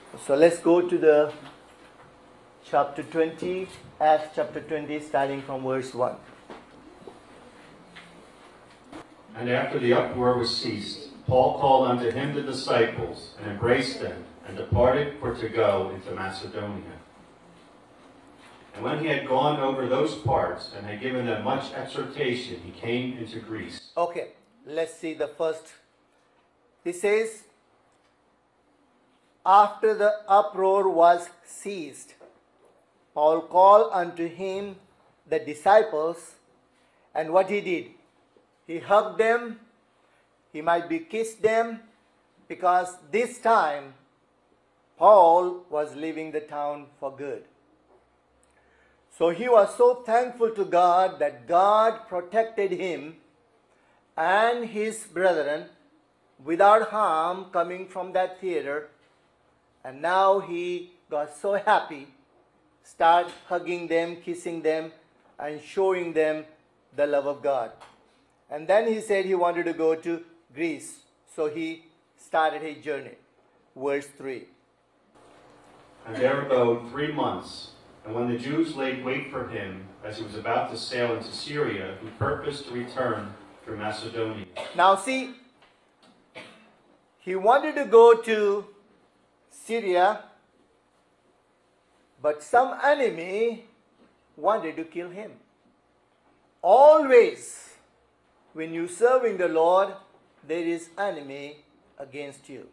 So let's go to the chapter 20, Acts chapter 20, starting from verse 1. And after the uproar was ceased, Paul called unto him the disciples, and embraced them, and departed for to go into Macedonia. And when he had gone over those parts, and had given them much exhortation, he came into Greece. Okay, let's see the first. He says, after the uproar was ceased, Paul called unto him the disciples, and what he did? He hugged them, he might be kissed them, because this time Paul was leaving the town for good. So he was so thankful to God that God protected him and his brethren without harm coming from that theater. And now he got so happy, start hugging them, kissing them, and showing them the love of God. And then he said he wanted to go to Greece. So he started his journey. Verse 3. And there abode 3 months. And when the Jews laid wait for him, as he was about to sail into Syria, he purposed to return through Macedonia. Now see, he wanted to go to Syria, but some enemy wanted to kill him. Always, when you're serving the Lord, there is enemy against you.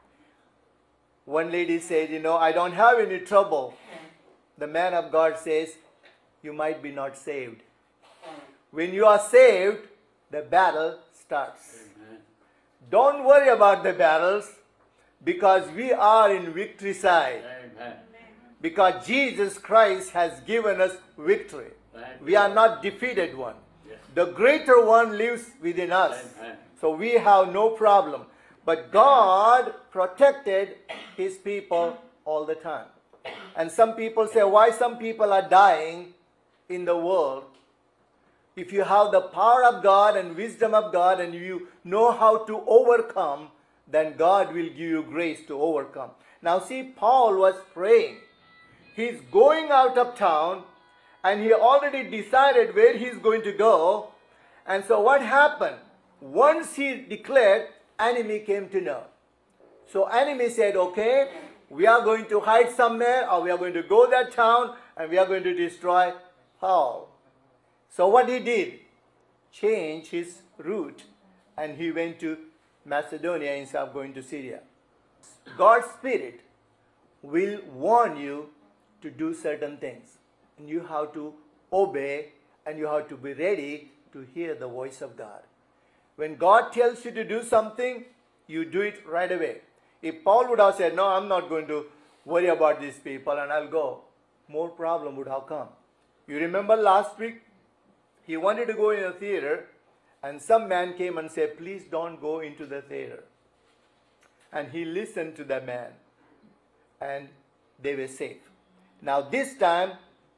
One lady said, I don't have any trouble. The man of God says, you might be not saved. When you are saved, the battle starts. Amen. Don't worry about the battles, because we are in victory side. Amen. Because Jesus Christ has given us victory. We are not defeated one. Yes. The greater one lives within us. Amen. So we have no problem. But God protected his people all the time. And some people say, why some people are dying in the world? If you have the power of God and wisdom of God and you know how to overcome, then God will give you grace to overcome. Now see, Paul was praying. He's going out of town and he already decided where he's going to go. And so what happened? Once he declared, enemy came to know. So enemy said, okay, we are going to hide somewhere, or we are going to go that town and we are going to destroy Paul. So what he did? Change his route and he went to Macedonia instead of going to Syria. God's Spirit will warn you to do certain things. And you have to obey and you have to be ready to hear the voice of God. When God tells you to do something, you do it right away. If Paul would have said, no, I'm not going to worry about these people and I'll go, more problem would have come. You remember last week, he wanted to go in a theater and some man came and said, please don't go into the theater. And he listened to the man and they were safe. Now this time,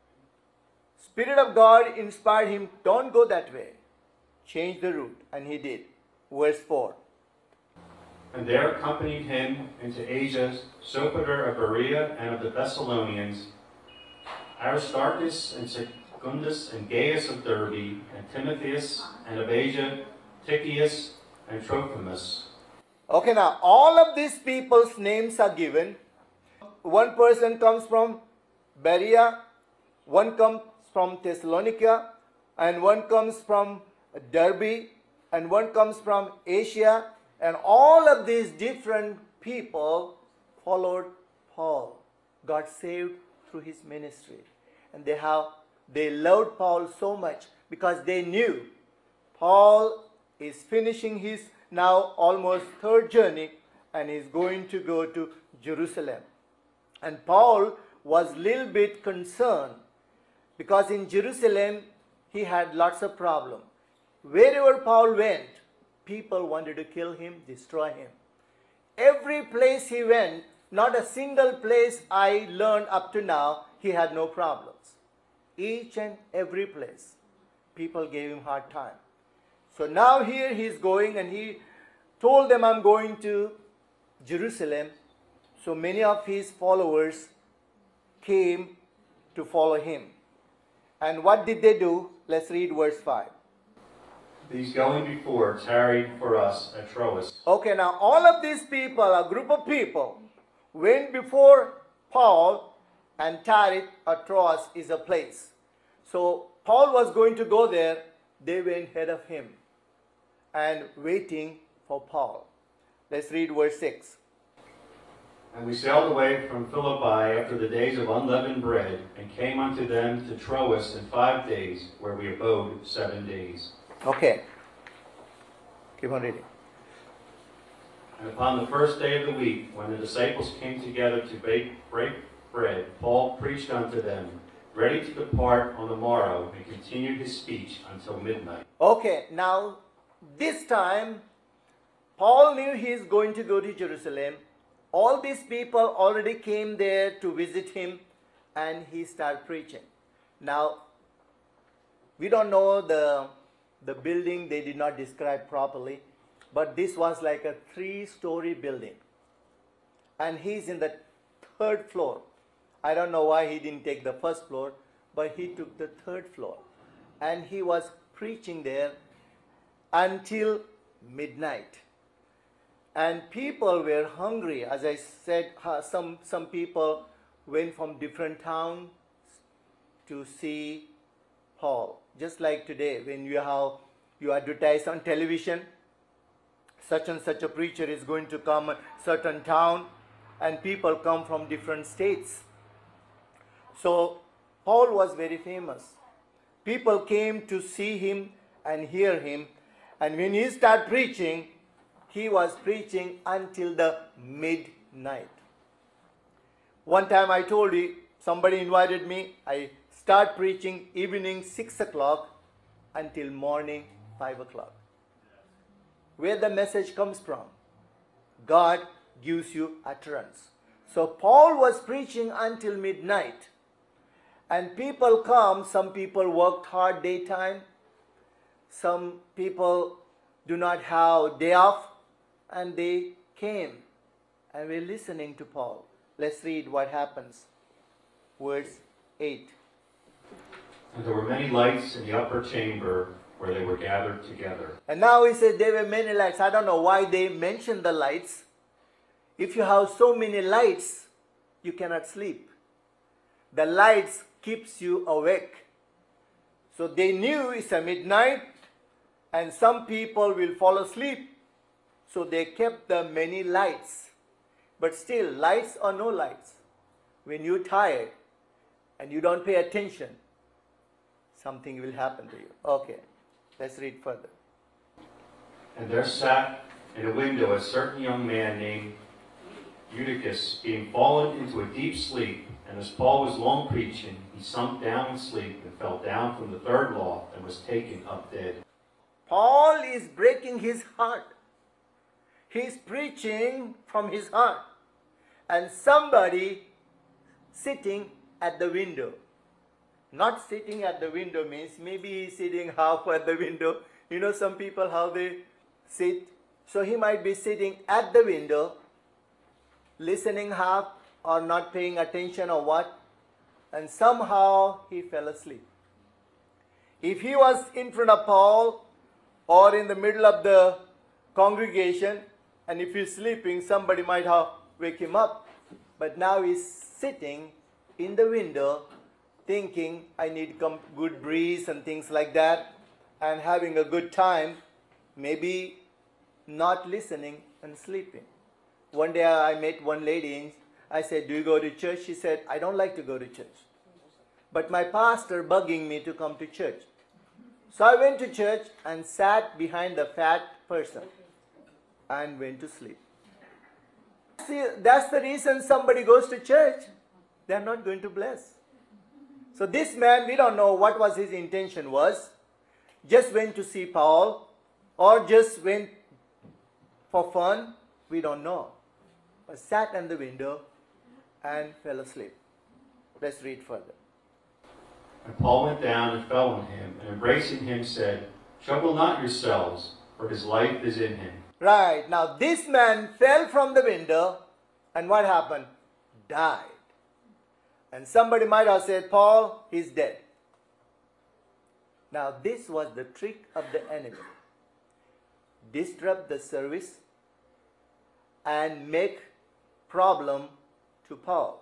Spirit of God inspired him, don't go that way. Change the route. And he did. Verse 4. And there accompanied him into Asia Sopater of Berea and of the Thessalonians, Aristarchus and Secundus and Gaius of Derbe, and Timotheus, and of Asia Tychius and Trophimus. Okay, now all of these people's names are given. One person comes from Berea, one comes from Thessalonica, and one comes from Derbe, and one comes from Asia. And all of these different people followed Paul. God saved through his ministry. And they loved Paul so much because they knew Paul is finishing his now almost third journey and is going to go to Jerusalem. And Paul was a little bit concerned because in Jerusalem he had lots of problems. Wherever Paul went, people wanted to kill him, destroy him. Every place he went, not a single place I learned up to now, he had no problems. Each and every place, people gave him hard time. So now here he is going and he told them, I'm going to Jerusalem. So many of his followers came to follow him. And what did they do? Let's read verse 5. These going before tarried for us at Troas. Okay, now all of these people, a group of people, went before Paul, and tarried at Troas is a place. So Paul was going to go there. They went ahead of him and waiting for Paul. Let's read verse 6. And we sailed away from Philippi after the days of unleavened bread, and came unto them to Troas in 5 days, where we abode 7 days. Okay. Keep on reading. And upon the first day of the week, when the disciples came together to break bread, Paul preached unto them, ready to depart on the morrow, and continued his speech until midnight. Okay, now this time Paul knew he is going to go to Jerusalem. All these people already came there to visit him, and he started preaching. Now, we don't know the building, they did not describe properly, but this was like a 3-story building. And he's in the 3rd floor. I don't know why he didn't take the 1st floor, but he took the 3rd floor. And he was preaching there until midnight. And people were hungry. As I said, some people went from different towns to see Paul. Just like today, when you advertise on television, such and such a preacher is going to come a certain town, and people come from different states. So Paul was very famous. People came to see him and hear him, and when he started preaching, he was preaching until the midnight. One time I told you, somebody invited me, I start preaching evening 6 o'clock until morning 5 o'clock. Where the message comes from? God gives you utterance. So Paul was preaching until midnight. And people come, some people worked hard daytime, some people do not have day off, and they came and were listening to Paul. Let's read what happens. Verse 8. And there were many lights in the upper chamber where they were gathered together. And now he said there were many lights. I don't know why they mentioned the lights. If you have so many lights, you cannot sleep. The lights keeps you awake. So they knew it's a midnight and some people will fall asleep. So they kept the many lights. But still, lights or no lights, when you're tired and you don't pay attention, something will happen to you. Okay, let's read further. And there sat in a window a certain young man named Eutychus, being fallen into a deep sleep. And as Paul was long preaching, he sunk down in sleep and fell down from the 3rd loft and was taken up dead. Paul is breaking his heart. He's preaching from his heart. And somebody sitting at the window. Not sitting at the window means maybe he's sitting half at the window. You know some people how they sit. So he might be sitting at the window, listening half or not paying attention or what. And somehow he fell asleep. If he was in front of Paul or in the middle of the congregation, and if he's sleeping, somebody might have wake him up. But now he's sitting in the window thinking, I need good breeze and things like that, and having a good time, maybe not listening and sleeping. One day I met one lady and I said, do you go to church? She said, I don't like to go to church. But my pastor bugging me to come to church. So I went to church and sat behind the fat person and went to sleep. See, that's the reason somebody goes to church. They are not going to bless. So this man, we don't know what was his intention was. Just went to see Paul or just went for fun. We don't know. But sat in the window and fell asleep. Let's read further. And Paul went down and fell on him, and embracing him said, trouble not yourselves, for his life is in him. Right. Now this man fell from the window And what happened? Died. And somebody might have said, Paul, he's dead. Now this was the trick of the enemy. Disrupt the service and make problem to Paul.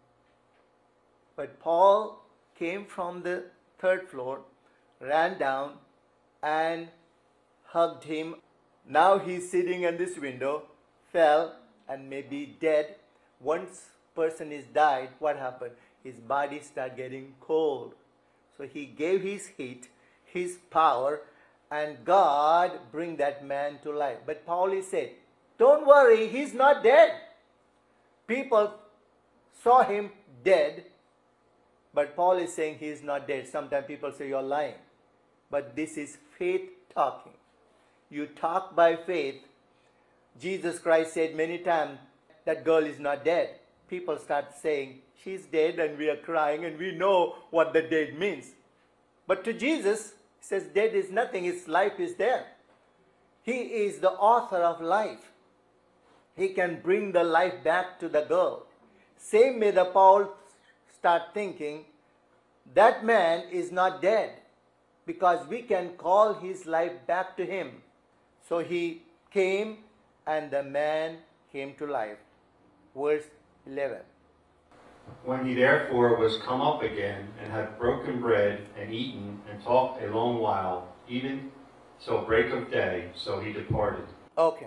But Paul came from the third floor, ran down and hugged him. Now he's sitting in this window, fell and may be dead. Once person is died, what happened? His body started getting cold. So he gave his heat, his power, and God bring that man to life. But Paul is said, don't worry, he's not dead. People saw him dead, but Paul is saying he is not dead. Sometimes people say you're lying. But this is faith talking. You talk by faith. Jesus Christ said many times, that girl is not dead. People start saying, she's dead, and we are crying and we know what the dead means. But to Jesus, he says dead is nothing, his life is there. He is the author of life. He can bring the life back to the girl. Same way the Paul start thinking, that man is not dead because we can call his life back to him. So he came and the man came to life. Verse 11. When he therefore was come up again, and had broken bread, and eaten, and talked a long while, even till break of day, so he departed. Okay.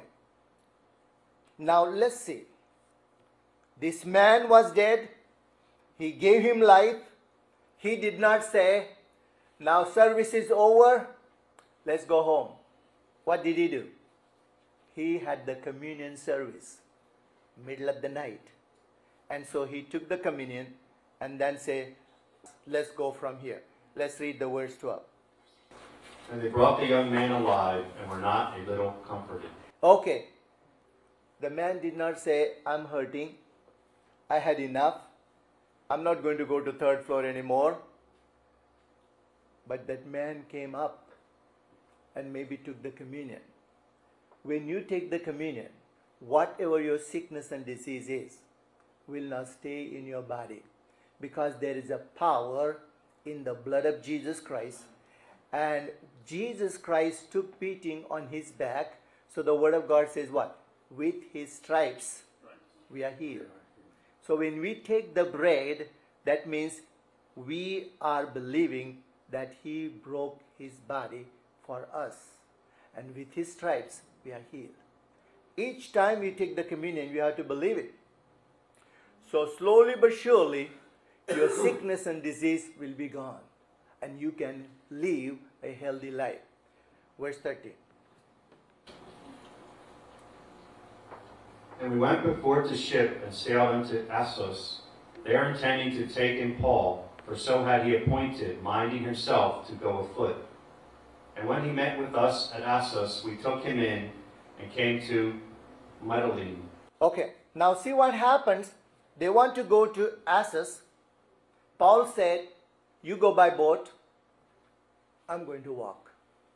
Now let's see. This man was dead. He gave him life. He did not say, now service is over, let's go home. What did he do? He had the communion service, middle of the night. And so he took the communion and then said, let's go from here. Let's read the verse 12. And they brought the young man alive, and were not a little comforted. Okay. The man did not say, I'm hurting. I had enough. I'm not going to go to third floor anymore. But that man came up and maybe took the communion. When you take the communion, whatever your sickness and disease is, will not stay in your body, because there is a power in the blood of Jesus Christ, and Jesus Christ took beating on his back. So the word of God says what? With his stripes we are healed. So when we take the bread, that means we are believing that he broke his body for us, and with his stripes we are healed. Each time we take the communion, we have to believe it. So slowly but surely, your sickness and disease will be gone, and you can live a healthy life. Verse 13. And we went before to ship, and sailed unto Assos, there intending to take in Paul, for so had he appointed, minding himself to go afoot. And when he met with us at Assos, we took him in, and came to Mytilene. Okay, now see what happens. They want to go to Assos. Paul said, you go by boat, I'm going to walk.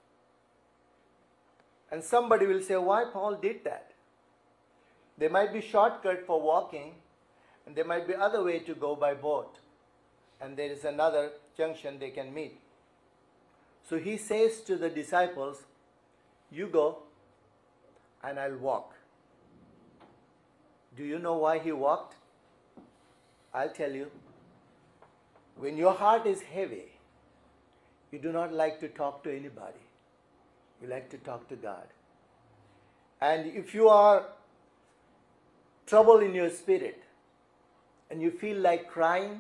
And somebody will say, why Paul did that? There might be shortcut for walking, and there might be other way to go by boat. And there is another junction they can meet. So he says to the disciples, you go, and I'll walk. Do you know why he walked? I'll tell you. When your heart is heavy, you do not like to talk to anybody. You like to talk to God. And if you are trouble in your spirit and you feel like crying,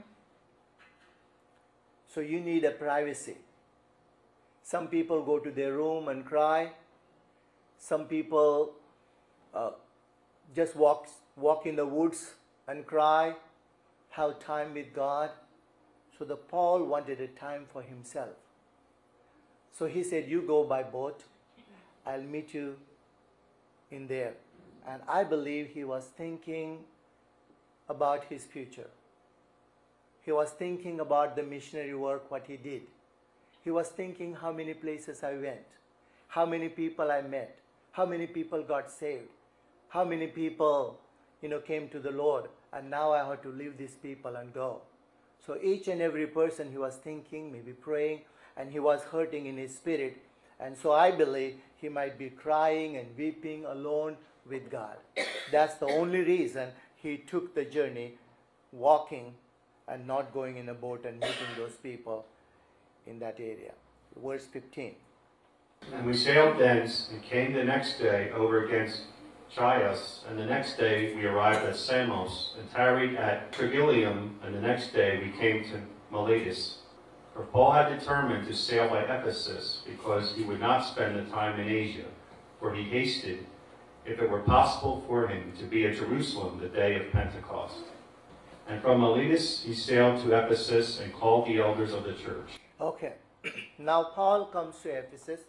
so you need a privacy. Some people go to their room and cry. Some people just walk in the woods and cry, have time with God. So the Paul wanted a time for himself. So he said, you go by boat, I'll meet you in there. And I believe he was thinking about his future. He was thinking about the missionary work, what he did. He was thinking how many places I went, how many people I met, how many people got saved, how many people came to the Lord, and now I have to leave these people and go. So each and every person, he was thinking, maybe praying, and he was hurting in his spirit. And so I believe he might be crying and weeping alone with God. That's the only reason he took the journey, walking and not going in a boat and meeting those people in that area. Verse 15. And we sailed thence and came the next day over against Chios, and the next day we arrived at Samos, and tarried at Trogyllium, and the next day we came to Miletus. For Paul had determined to sail by Ephesus, because he would not spend the time in Asia, for he hasted, if it were possible for him, to be at Jerusalem the day of Pentecost. And from Miletus he sailed to Ephesus and called the elders of the church. Okay, now Paul comes to Ephesus,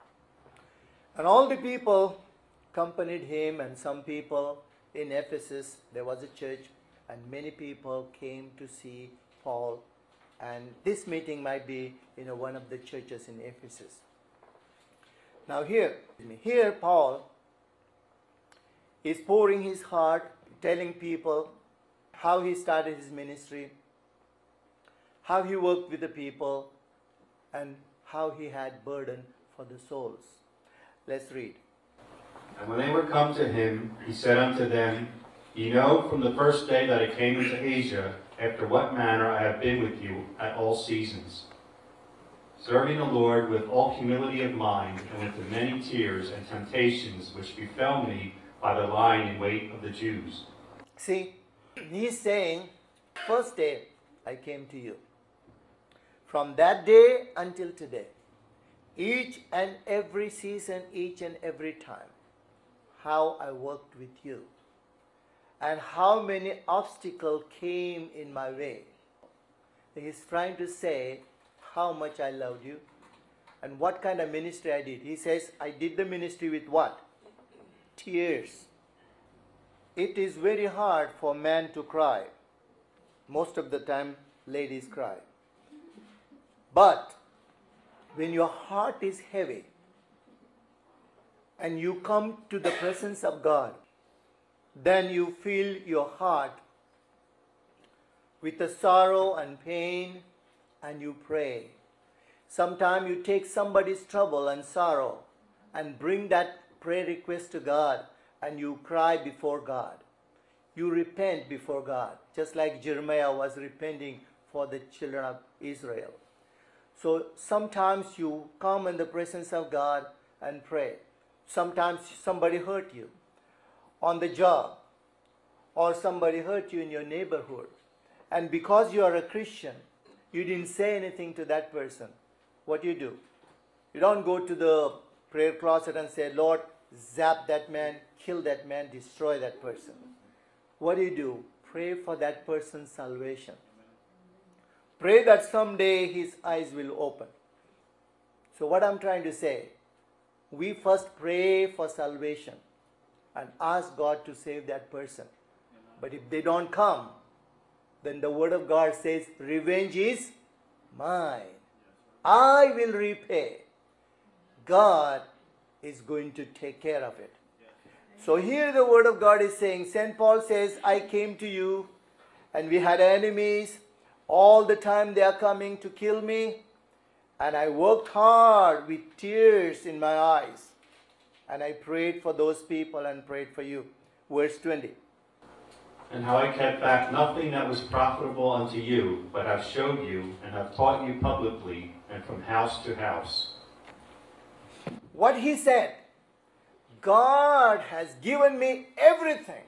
and all the people accompanied him, and some people in Ephesus, there was a church, and many people came to see Paul, and this meeting might be one of the churches in Ephesus. Now here Paul is pouring his heart, telling people how he started his ministry, how he worked with the people, and how he had burden for the souls. Let's read. And when they were come to him, he said unto them, Ye know from the first day that I came into Asia, after what manner I have been with you at all seasons, serving the Lord with all humility of mind, and with the many tears and temptations which befell me by the lying in wait of the Jews. See, he's saying, first day I came to you. From that day until today, each and every season, each and every time, how I worked with you, and how many obstacles came in my way. He's trying to say how much I loved you and what kind of ministry I did. He says, I did the ministry with what? Tears. It is very hard for men to cry. Most of the time, ladies cry. But when your heart is heavy and you come to the presence of God, then you fill your heart with the sorrow and pain, and you pray. Sometimes you take somebody's trouble and sorrow and bring that prayer request to God, and you cry before God. You repent before God, just like Jeremiah was repenting for the children of Israel. So sometimes you come in the presence of God and pray. Sometimes somebody hurt you on the job, or somebody hurt you in your neighborhood. And because you are a Christian, you didn't say anything to that person. What do? You don't go to the prayer closet and say, Lord, zap that man, kill that man, destroy that person. What do? Pray for that person's salvation. Pray that someday his eyes will open. So what I'm trying to say, we first pray for salvation and ask God to save that person. But if they don't come, then the word of God says, revenge is mine. I will repay. God is going to take care of it. So here the word of God is saying, St. Paul says, I came to you and we had enemies. All the time they are coming to kill me. And I worked hard with tears in my eyes. And I prayed for those people and prayed for you. Verse 20. And how I kept back nothing that was profitable unto you, but have showed you and have taught you publicly and from house to house. What he said, God has given me everything.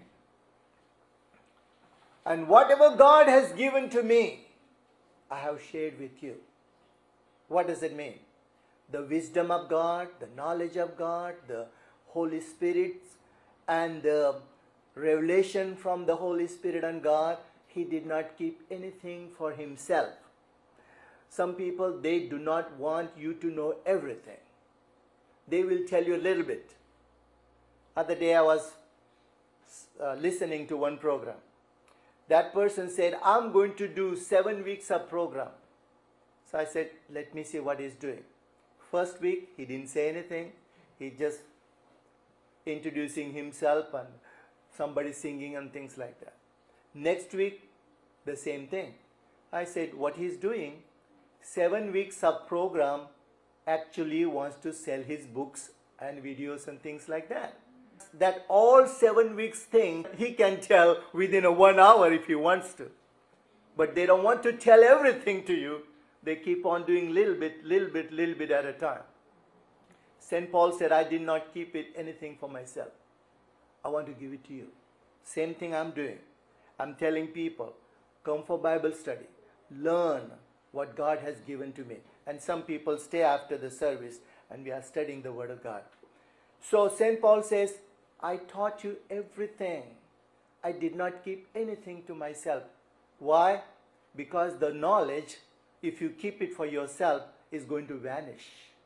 And whatever God has given to me, I have shared with you. What does it mean? The wisdom of God, the knowledge of God, the Holy Spirit, and the revelation from the Holy Spirit and God. He did not keep anything for himself. Some people, they do not want you to know everything. They will tell you a little bit. Other day I was listening to one program. That person said, I'm going to do 7 weeks of program. So I said, let me see what he's doing. First week, he didn't say anything. He just introducing himself and somebody singing and things like that. Next week, the same thing. I said, what he's doing, 7 weeks of program, actually wants to sell his books and videos and things like that. That all 7 weeks thing, he can tell within a 1 hour if he wants to. But they don't want to tell everything to you. They keep on doing little bit at a time. St. Paul said, I did not keep it anything for myself. I want to give it to you. Same thing I'm doing. I'm telling people, come for Bible study. Learn what God has given to me. And some people stay after the service and we are studying the Word of God. So St. Paul says, I taught you everything. I did not keep anything to myself. Why? Because the knowledge, if you keep it for yourself, is going to vanish.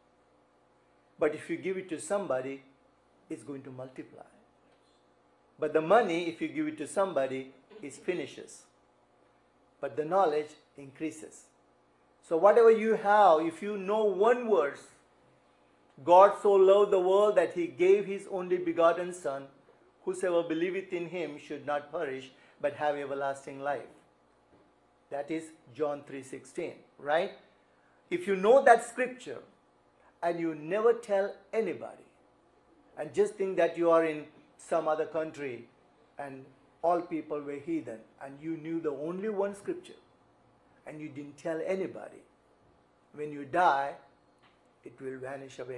But if you give it to somebody, it's going to multiply. But the money, if you give it to somebody, it finishes. But the knowledge increases. So whatever you have, if you know one verse, God so loved the world that he gave his only begotten Son, whosoever believeth in him should not perish, but have everlasting life. That is John 3:16, right? If you know that scripture and you never tell anybody and just think that you are in some other country and all people were heathen and you knew the only one scripture and you didn't tell anybody, when you die, it will vanish away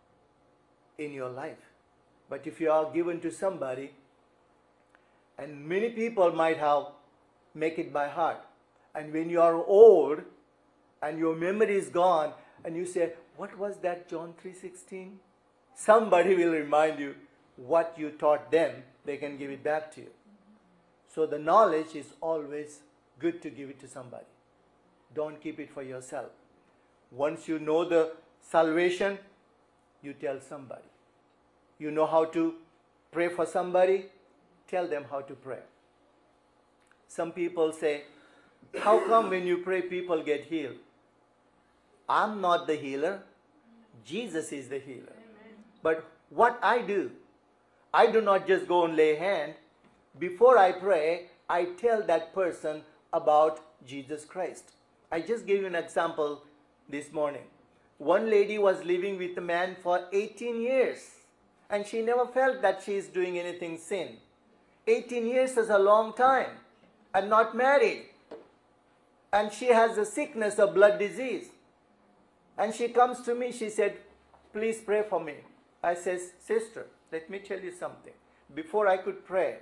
in your life. But if you are given to somebody, and many people might have make it by heart, and when you are old and your memory is gone and you say, what was that John 3:16? Somebody will remind you what you taught them, they can give it back to you. So the knowledge is always good to give it to somebody. Don't keep it for yourself. Once you know the salvation, you tell somebody. You know how to pray for somebody, tell them how to pray. Some people say, how come when you pray people get healed? I'm not the healer. Jesus is the healer. Amen. But what I do not just go and lay hand. Before I pray, I tell that person about Jesus Christ. I just gave you an example this morning. One lady was living with a man for 18 years and she never felt that she is doing anything sin. 18 years is a long time and not married. And she has a sickness, a blood disease. And she comes to me, she said, please pray for me. I says, sister, let me tell you something. Before I could pray,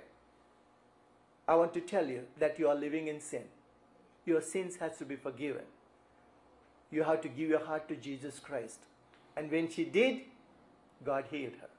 I want to tell you that you are living in sin. Your sins has to be forgiven. You have to give your heart to Jesus Christ. And when she did, God healed her.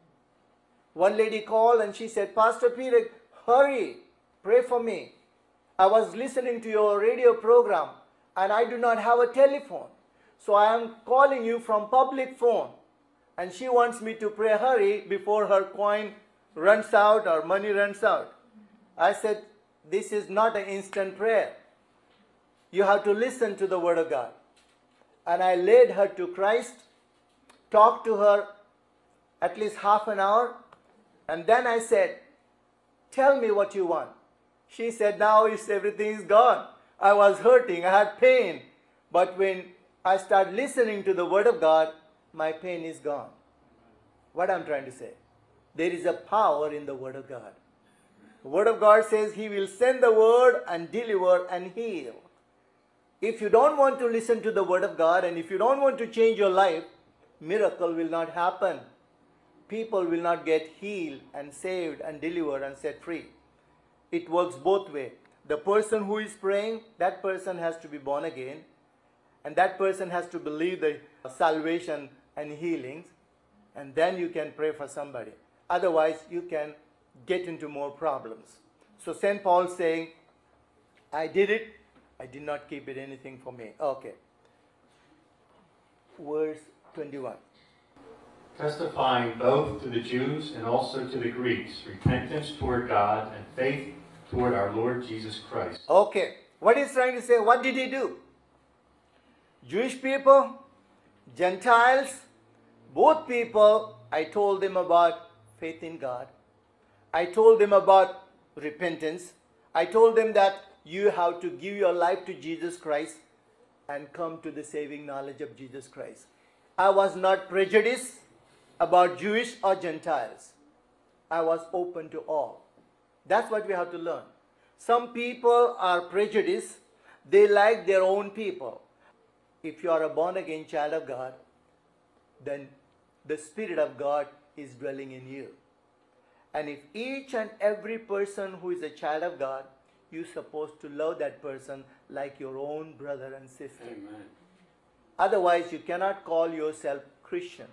One lady called and she said, Pastor Peter, hurry, pray for me. I was listening to your radio program and I do not have a telephone. So I am calling you from public phone. And she wants me to pray hurry before her coin runs out or money runs out. I said, this is not an instant prayer. You have to listen to the Word of God. And I led her to Christ, talked to her at least half an hour, and then I said, tell me what you want. She said, now everything is gone. I was hurting, I had pain. But when I start listening to the Word of God, my pain is gone. What I'm trying to say? There is a power in the Word of God. The Word of God says He will send the Word and deliver and heal. If you don't want to listen to the Word of God and if you don't want to change your life, miracle will not happen. People will not get healed and saved and delivered and set free. It works both ways. The person who is praying, that person has to be born again. And that person has to believe the salvation and healings. And then you can pray for somebody. Otherwise, you can get into more problems. So St. Paul is saying, I did it. I did not keep it anything for me. Okay. Verse 21. Testifying both to the Jews and also to the Greeks, repentance toward God and faith toward our Lord Jesus Christ. Okay. What he's trying to say, what did he do? Jewish people, Gentiles, both people, I told them about faith in God. I told them about repentance. I told them that you have to give your life to Jesus Christ and come to the saving knowledge of Jesus Christ. I was not prejudiced about Jewish or Gentiles. I was open to all. That's what we have to learn. Some people are prejudiced. They like their own people. If you are a born-again child of God, then the Spirit of God is dwelling in you. And if each and every person who is a child of God, you're supposed to love that person like your own brother and sister. Amen. Otherwise, you cannot call yourself Christian.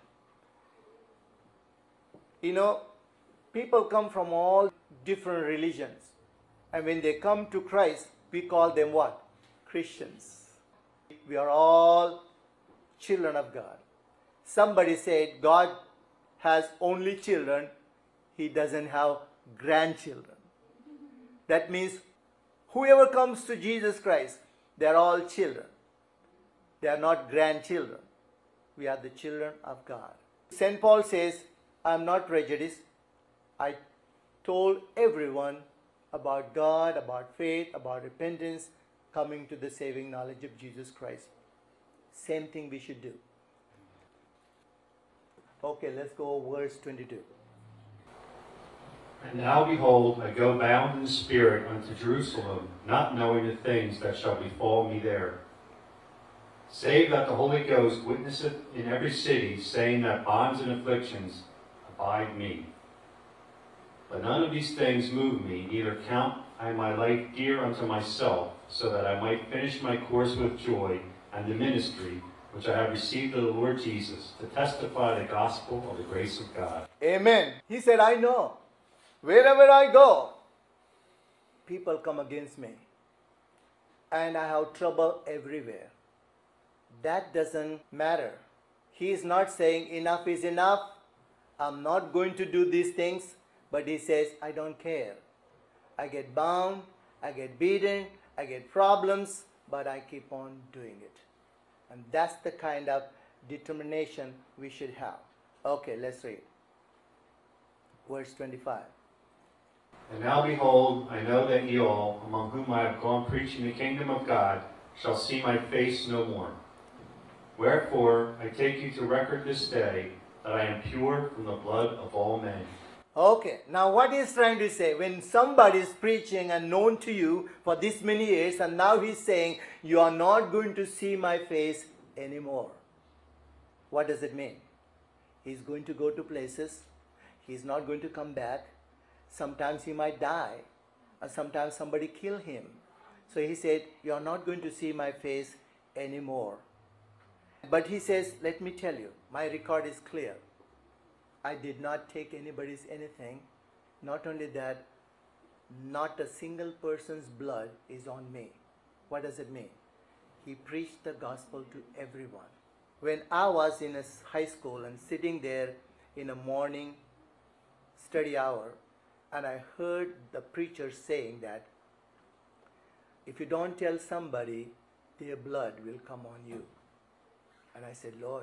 You know, people come from all different religions. And when they come to Christ, we call them what? Christians. We are all children of God. Somebody said God has only children. He doesn't have grandchildren. That means whoever comes to Jesus Christ, they are all children. They are not grandchildren. We are the children of God. St. Paul says, I am not prejudiced. I told everyone about God, about faith, about repentance, coming to the saving knowledge of Jesus Christ. Same thing we should do. Okay, let's go verse 22. And now behold, I go bound in spirit unto Jerusalem, not knowing the things that shall befall me there. Save that the Holy Ghost witnesseth in every city, saying that bonds and afflictions abide me. But none of these things move me, neither count I my life dear unto myself, so that I might finish my course with joy, and the ministry which I have received of the Lord Jesus, to testify the gospel of the grace of God. Amen. He said, I know. Wherever I go, people come against me. And I have trouble everywhere. That doesn't matter. He is not saying enough is enough. I'm not going to do these things. But he says, I don't care. I get bound, I get beaten, I get problems, but I keep on doing it. And that's the kind of determination we should have. Okay, let's read. Verse 25. And now behold, I know that ye all, among whom I have gone preaching the kingdom of God, shall see my face no more. Wherefore I take you to record this day, that I am pure from the blood of all men. Okay, now what he's trying to say, when somebody is preaching and known to you for this many years, and now he's saying, you are not going to see my face anymore. What does it mean? He's going to go to places. He's not going to come back. Sometimes he might die, or sometimes somebody kill him. So he said, you are not going to see my face anymore. But he says, let me tell you, my record is clear. I did not take anybody's anything. Not only that, not a single person's blood is on me. What does it mean? He preached the gospel to everyone. When I was in a high school and sitting there in a morning study hour, and I heard the preacher saying that if you don't tell somebody, their blood will come on you. And I said, Lord,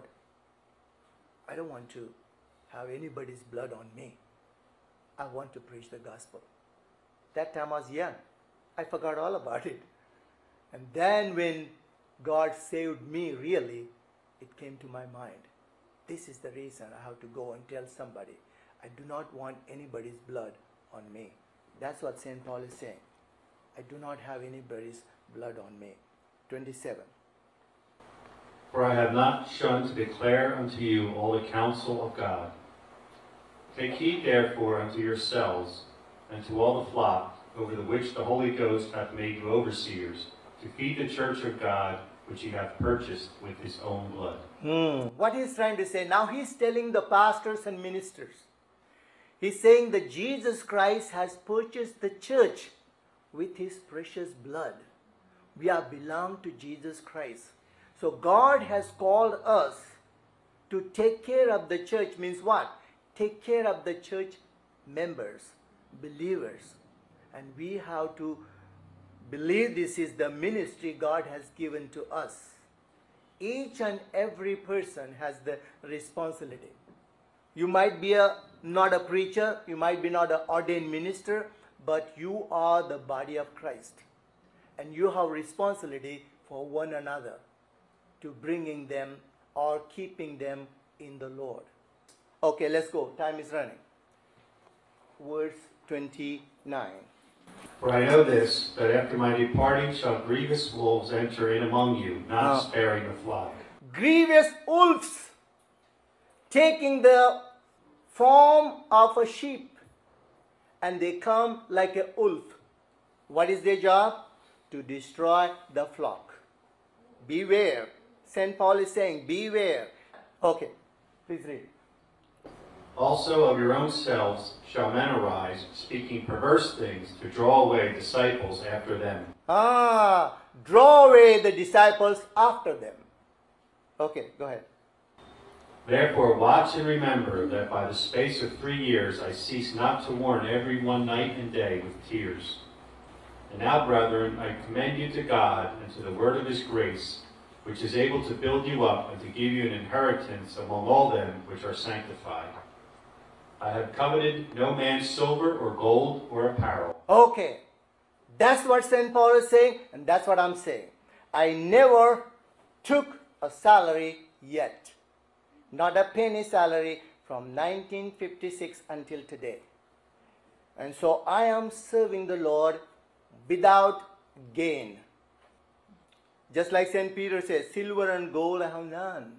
I don't want to have anybody's blood on me. I want to preach the gospel. That time I was young. I forgot all about it. And then when God saved me really, it came to my mind. This is the reason I have to go and tell somebody. I do not want anybody's blood on me. That's what St. Paul is saying. I do not have anybody's blood on me. 27. For I have not shunned to declare unto you all the counsel of God. Take heed therefore unto yourselves, and to all the flock, over the which the Holy Ghost hath made you overseers, to feed the church of God, which he hath purchased with his own blood. What he's trying to say, now he's telling the pastors and ministers. He's saying that Jesus Christ has purchased the church with his precious blood. We are belong to Jesus Christ. So God has called us to take care of the church. Means what? Take care of the church members, believers. And we have to believe this is the ministry God has given to us. Each and every person has the responsibility. You might be not a preacher, you might be not an ordained minister, but you are the body of Christ. And you have responsibility for one another to bringing them or keeping them in the Lord. Okay, let's go. Time is running. Verse 29. For I know this, that after my departing shall grievous wolves enter in among you, not sparing the flock. Grievous wolves, taking the form of a sheep, and they come like a wolf. What is their job? To destroy the flock. Beware. St. Paul is saying, beware. Okay, please read. Also of your own selves shall men arise, speaking perverse things, to draw away disciples after them. Draw away the disciples after them. Okay, go ahead. Therefore watch and remember that by the space of 3 years I cease not to warn every one night and day with tears. And now, brethren, I commend you to God and to the word of his grace, which is able to build you up and to give you an inheritance among all them which are sanctified. I have coveted no man's silver or gold or apparel. Okay, that's what St. Paul is saying, and that's what I'm saying. I never took a salary yet. Not a penny salary from 1956 until today. And so I am serving the Lord without gain. Just like St. Peter says, silver and gold I have none.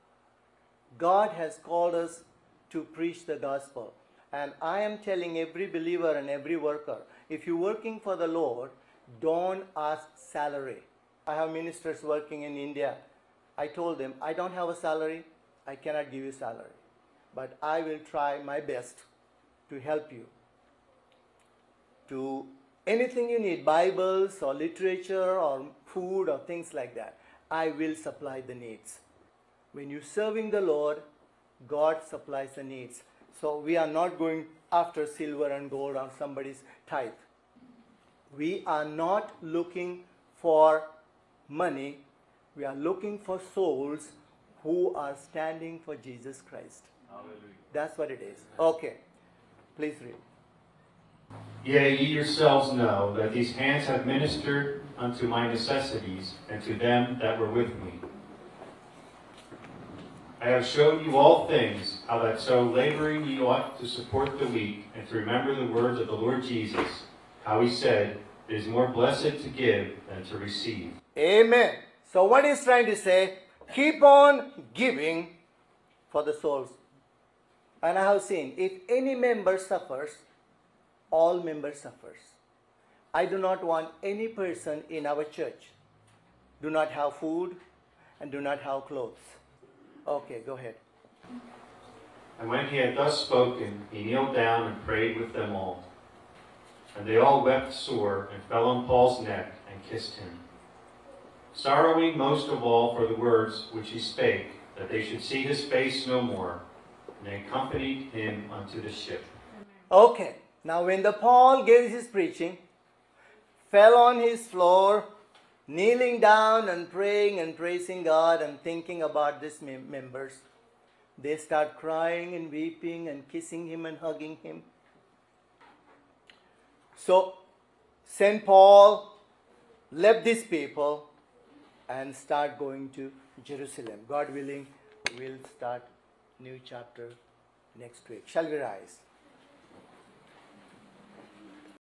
God has called us to preach the gospel. And I am telling every believer and every worker, if you're working for the Lord, don't ask salary. I have ministers working in India. I told them, I don't have a salary. I cannot give you salary. But I will try my best to help you. To anything you need, Bibles or literature or food or things like that, I will supply the needs. When you're serving the Lord, God supplies the needs. So we are not going after silver and gold on somebody's tithe. We are not looking for money. We are looking for souls who are standing for Jesus Christ. Hallelujah. That's what it is. Okay, please read. Yea, ye yourselves know that these hands have ministered unto my necessities and to them that were with me. I have showed you all things, how that so laboring ye ought to support the weak, and to remember the words of the Lord Jesus, how he said, it is more blessed to give than to receive. Amen. So what he's trying to say, keep on giving for the souls. And I have seen, if any member suffers, all members suffers. I do not want any person in our church do not have food and do not have clothes. Okay, go ahead. And when he had thus spoken, he kneeled down and prayed with them all. And they all wept sore and fell on Paul's neck and kissed him, sorrowing most of all for the words which he spake, that they should see his face no more. And they accompanied him unto the ship. Okay, now when the Paul gave his preaching, fell on his floor, kneeling down and praying and praising God and thinking about these members, they start crying and weeping and kissing him and hugging him. So St. Paul left these people and start going to Jerusalem. God willing, we'll start new chapter next week. Shall we rise?